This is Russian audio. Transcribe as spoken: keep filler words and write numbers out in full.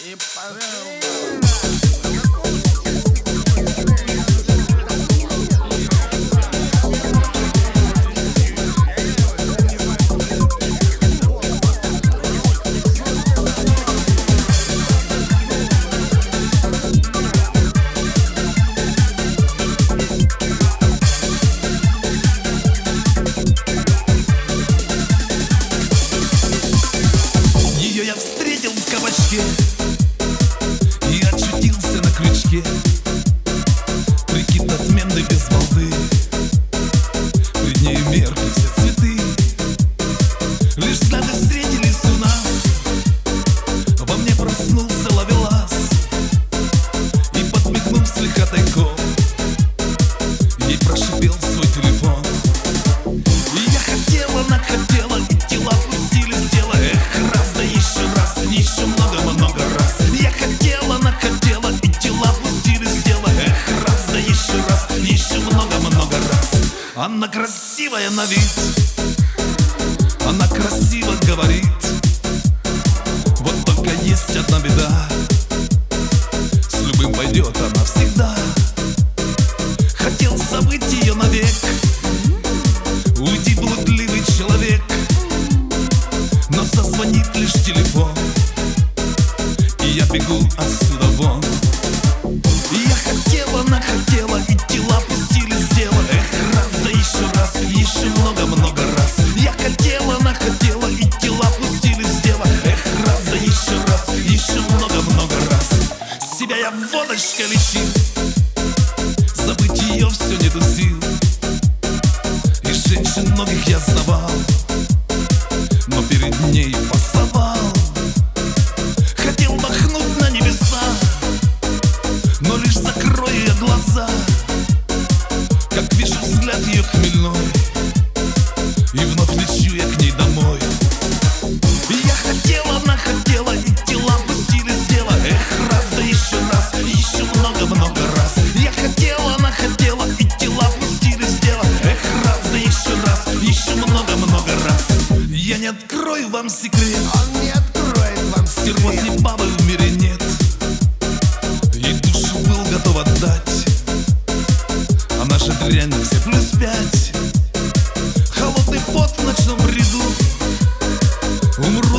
И ее я встретил в кабачке и очутился на крючке. Прикид отменный без балды, пред ней меркли все цветы. Лишь взгляды встретились у нас, во мне проснулся ловелас. И подмигнув слегка тайком, ей прошипел свой телефон. И я хотела, она хотела, и тела пустили с дела. Эх, раз, да еще раз, еще много-много раз. Я хотела, она хотела, и тела пустили с дела. Эх, раз, да еще раз, еще много-много раз. Она красивая на вид, она красиво говорит. Вот только есть одна беда, с любым пойдет она всегда. Хотел забыть ее навек, уйди, блудливый человек. Но зазвонит лишь телефон, и я бегу отсюда вон. И я хотела, она хотела, и тела пустили с дела. Эх, раз, да еще раз, еще много-много раз. Я хотела, она хотела, и тела пустили с дела. Эх, раз, да еще раз, еще много-много раз. Себя я водочкой лечил, забыть ее все нету сил. И женщин многих я знавал, но перед ней пасовал. Хотел махнуть на небеса, но лишь закрою я глаза, как вижу взгляд ее хмельной, и вновь лечу я к ней домой. И я хотела, она хотела, и тела пустили с дела. Эх, раз, да еще раз, еще много-много раз. Я хотела, она хотела, и тела пустили с дела. Эх, раз, да еще раз, еще много-много раз. Я не открою вам секрет, он не откроет вам стервозной секрет. бабы в мире нет, и душу был готов отдать. А наша дрянь на все плюс пять. Холодный пот в ночном бреду, умру